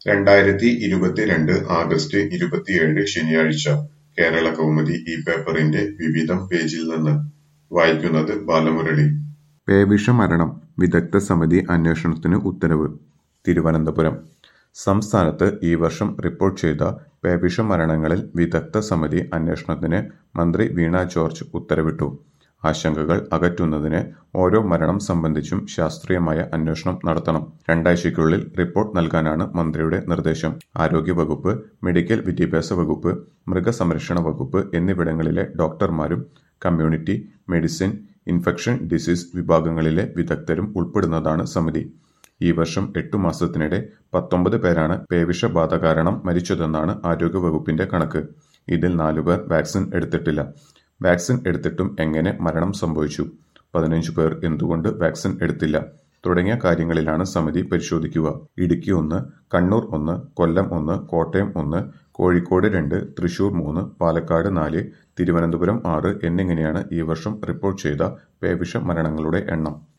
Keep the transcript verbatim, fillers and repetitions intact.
രണ്ടായിരത്തി ഇരുപത്തിരണ്ട് ആഗസ്റ്റ് ഇരുപത്തിയേഴ് ശനിയാഴ്ച കേരളകൗമുദി ഈ പേപ്പറിന്റെ വിവിധം പേജിൽ നിന്ന് വായിക്കുന്നത് ബാലമുരളി. പേവിഷമരണം വിദഗ്ധ സമിതി അന്വേഷണത്തിന് ഉത്തരവ്. തിരുവനന്തപുരം സംസ്ഥാനത്ത് ഈ വർഷം റിപ്പോർട്ട് ചെയ്ത പേവിഷമരണങ്ങളിൽ വിദഗ്ധ സമിതി അന്വേഷണത്തിന് മന്ത്രി വീണ ജോർജ് ഉത്തരവിട്ടു. ആശങ്കകൾ അകറ്റുന്നതിന് ഓരോ മരണം സംബന്ധിച്ചും ശാസ്ത്രീയമായ അന്വേഷണം നടത്തണം. രണ്ടാഴ്ചയ്ക്കുള്ളിൽ റിപ്പോർട്ട് നൽകാനാണ് മന്ത്രിയുടെ നിർദ്ദേശം. ആരോഗ്യവകുപ്പ്, മെഡിക്കൽ വിദ്യാഭ്യാസ വകുപ്പ്, മൃഗസംരക്ഷണ വകുപ്പ് എന്നിവിടങ്ങളിലെ ഡോക്ടർമാരും കമ്മ്യൂണിറ്റി മെഡിസിൻ, ഇൻഫെക്ഷൻ ഡിസീസ് വിഭാഗങ്ങളിലെ വിദഗ്ധരും ഉൾപ്പെടുന്നതാണ് സമിതി. ഈ വർഷം എട്ടു മാസത്തിനിടെ പത്തൊമ്പത് പേരാണ് പേവിഷബാധ കാരണം മരിച്ചതെന്നാണ് ആരോഗ്യവകുപ്പിന്റെ കണക്ക്. ഇതിൽ നാലുപേർ വാക്സിൻ എടുത്തിട്ടില്ല. വാക്സിൻ എടുത്തിട്ടും എങ്ങനെ മരണം സംഭവിച്ചു? പതിനഞ്ചു പേർ എന്തുകൊണ്ട് വാക്സിൻ എടുത്തില്ല? തുടങ്ങിയ കാര്യങ്ങളിലാണ് സമിതി പരിശോധിക്കുക. ഇടുക്കി ഒന്ന്, കണ്ണൂർ ഒന്ന്, കൊല്ലം ഒന്ന്, കോട്ടയം ഒന്ന്, കോഴിക്കോട് രണ്ട്, തൃശൂർ മൂന്ന്, പാലക്കാട് നാല്, തിരുവനന്തപുരം ആറ് എന്നിങ്ങനെയാണ് ഈ വർഷം റിപ്പോർട്ട് ചെയ്ത പേവിഷ മരണങ്ങളുടെ എണ്ണം.